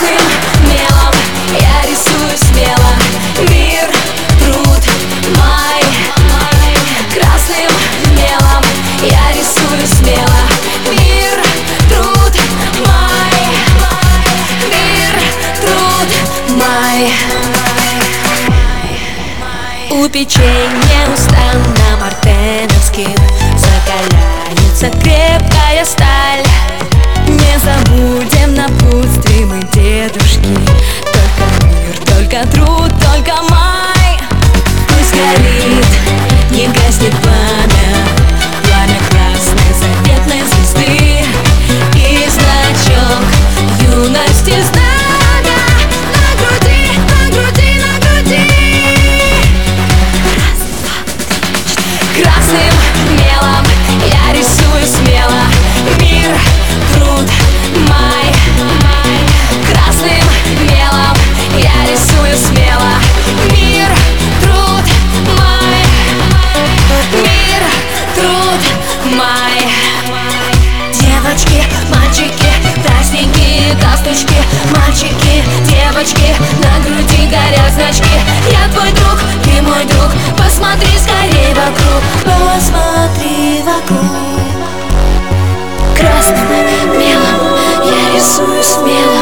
Красным мелом я рисую смело мир, труд мой. Красным мелом я рисую смело мир, труд мой. Мир, труд мой. У печей не устану на мартеновских закаляется крепкая сталь. Не забудем напутствие мы, дедушки. Только мир, только труд, только май. Пусть горит, не гаснет пламя, пламя красной заветной звезды. И значок юности знамя на груди, на груди, на груди. Раз, два, три, четыре. Красным мелом я рисую смело мир, труд мой. Красным мелом я рисую смело мир, труд мой. Мир, труд мой. Девочки, мальчики, праздники, галстучки. Мальчики, девочки, на груди горят значки. Я твой друг, ты мой друг. Посмотри скорей вокруг, посмотри вокруг. Красным мелом я рисую смело